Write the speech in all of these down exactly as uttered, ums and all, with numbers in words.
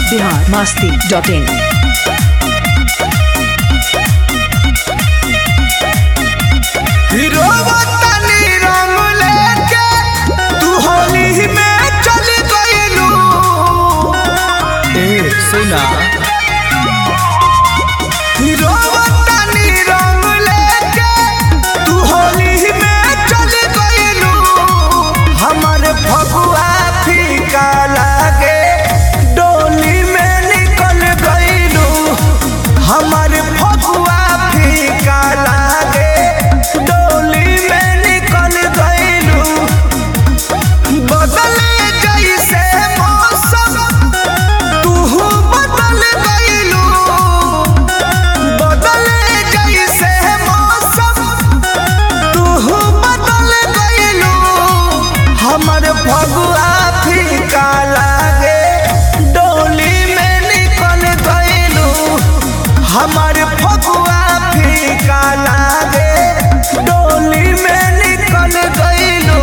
Bihar Masti dot इन। सुना हमारे फगुआ फीका लागे डोली में निकल गईलू। हमारे फगुआ फीका लागे डोली में निकल गईलू। बदले जैसे मौसम तू बदल गईलू। बदले जैसे मौसम तू बदल गईलू। हमारे फगुआ फीका लागे डोली में निकल गईलू। हमारे फगुआ फीका लागे डोली में निकल गईलू।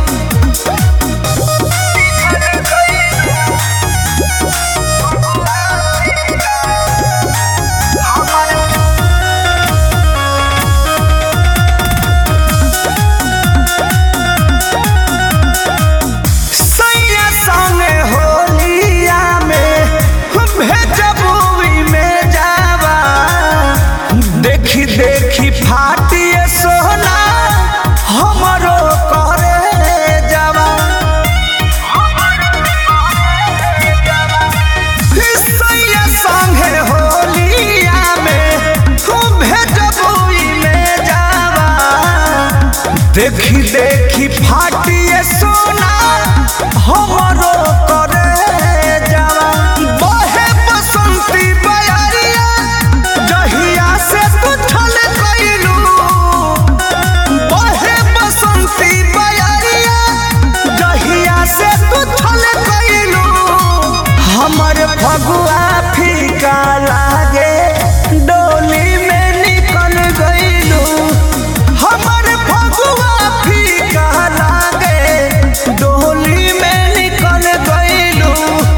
सैया संगे होलिया में भेजबुई में जावा। देखी देखी फाटिए सोना हमरो करे जावा। सैया संगे होलिया में भेजबुई में जावा। देखी देखी फाटिए सोना हमरो करे जावा। बहे बसंती बयरिया जहिया से तू छल गईलू। बहे बसंती बयरिया जहिया से तू छल गईलू। हमर फगुआ फीका लागे डोली में निकल गईलू। हमर फगुआ फीका लागे डोली में निकल गईलू।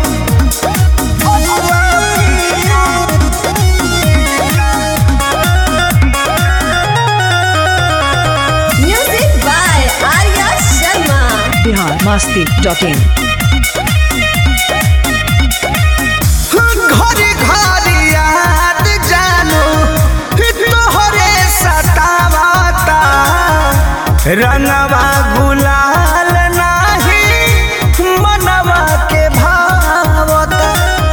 Music by Arya Sharma. Bihar Masti dot in. घरी घरी याद जानू तोहरे सतावता। रंगवा गुलाल नाही मनवा के भावता।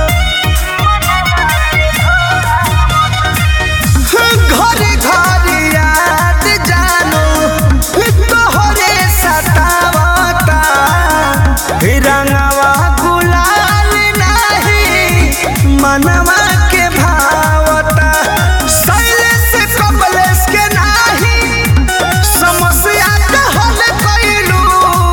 घरी घरी याद जानू तोहरे सतावता। रंगवा गुलाल नाही मनवा के भावता। शैलेश कमलेश के नाही समस्या के हल कईलू।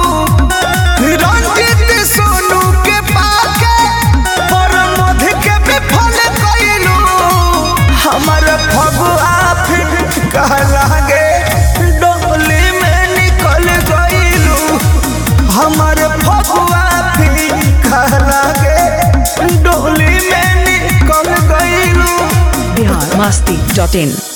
रंजित सोनू के पाके प्रमोद के विफल कईलू। हमर फगुआ फीका लागे डोली में निकल गईलू। हमर फगुआ फीका लागे डोली में निकल गईलू। बिहार मस्ती डॉट इन।